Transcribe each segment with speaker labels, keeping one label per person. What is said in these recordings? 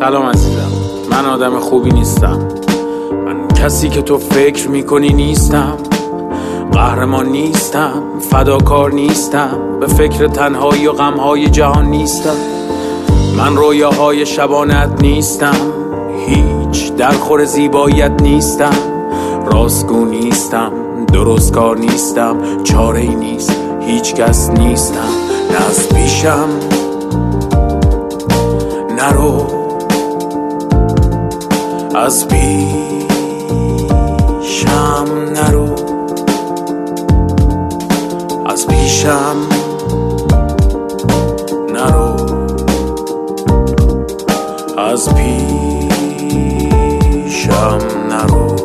Speaker 1: سلام عزیزم، من آدم خوبی نیستم. من کسی که تو فکر میکنی نیستم. قهرمان نیستم، فداکار نیستم، به فکر تنهایی و غمهای جهان نیستم. من رویاهای شبانت نیستم، هیچ درخور زیباییت نیستم. راستگو نیستم، درستکار نیستم، چاره‌ای نیست، هیچ کس نیستم. نه از پیشم نرو، از پیشم نرو، از پیشم نرو، از پیشم نرو.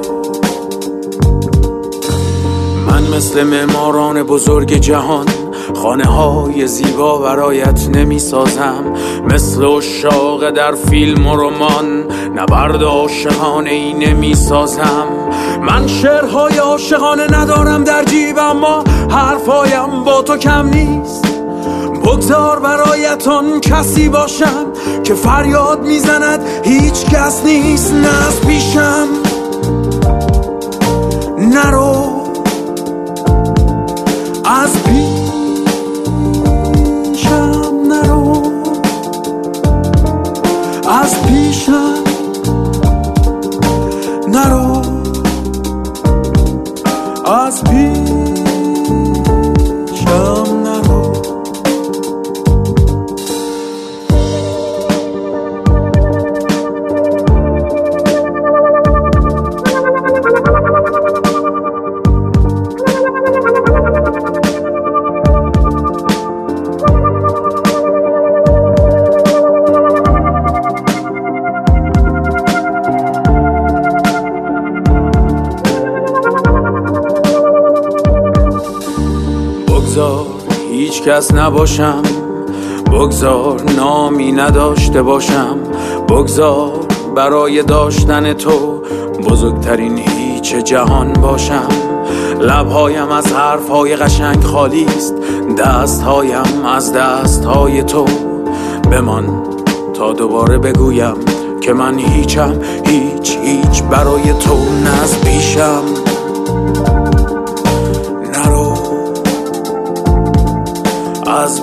Speaker 1: من مثل معماران بزرگ جهان خانه های زیبا برایت نمی سازم. مثل عشاق در فیلم و رمان نبرد عاشقانه ای نمی سازم. من شعرهای عاشقانه ندارم در جیب، اما حرفایم با تو کم نیست. بگذار برایت آن کسی باشم که فریاد میزند هیچ کس نیست. نه از پیشم نرو، از پیشم نرو، از پیشم نرو، از پیشم نرو. بگذار هیچ کس نباشم، بگذار نامی نداشته باشم، بگذار برای داشتن تو بزرگترین هیچ جهان باشم. لبهایم از حرفهای قشنگ خالی است، دستهایم از دستهای تو. بمان تا دوباره بگویم که من هیچم، هیچ برای تو. نه از پیشم نرو، از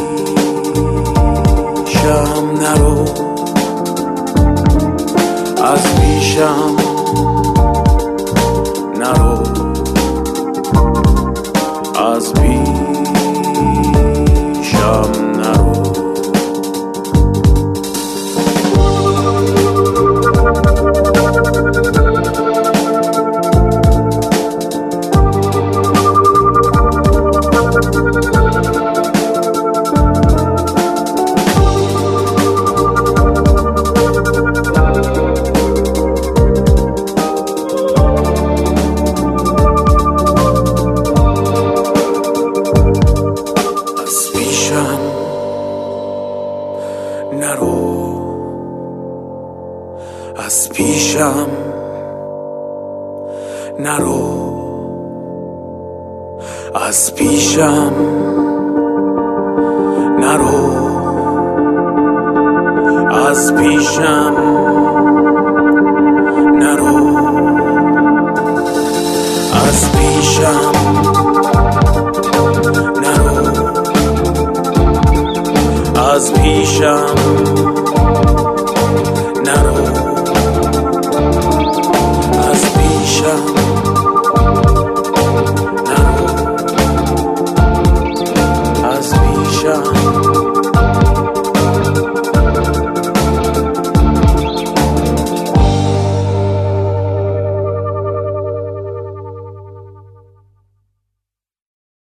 Speaker 1: پیشم نرو، از پیشم نرو، از پیشم نرو. نرو، از پیشم نرو، از پیشم نرو، از پیشم نرو، از پیشم نرو، از پیشم نرو، از پیشم نرو، از پیشم